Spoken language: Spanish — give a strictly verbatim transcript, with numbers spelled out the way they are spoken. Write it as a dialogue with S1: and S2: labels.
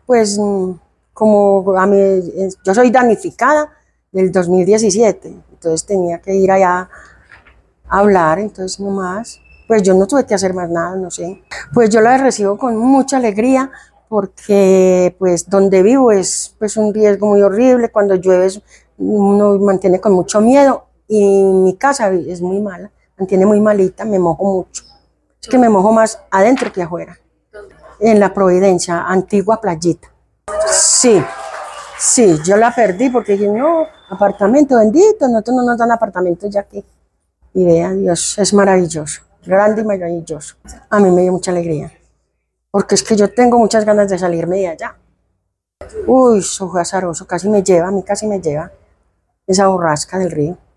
S1: pues mm, como a mí, eh, yo soy damnificada del dos mil diecisiete, entonces tenía que ir allá a hablar, entonces nomás, pues yo no tuve que hacer más nada, no sé. Pues yo la recibo con mucha alegría porque pues donde vivo es pues un riesgo muy horrible, cuando llueve es- uno mantiene con mucho miedo y mi casa es muy mala, mantiene muy malita, me mojo mucho. Es que me mojo más adentro que afuera. En la Providencia, antigua playita. Sí, sí, yo la perdí porque dije, no, apartamento bendito, nosotros no nos dan apartamentos ya aquí. Y vea, Dios, es maravilloso, grande y maravilloso. A mí me dio mucha alegría, porque es que yo tengo muchas ganas de salirme de allá. Uy, eso fue azaroso, casi me lleva, a mí casi me lleva esa borrasca del río.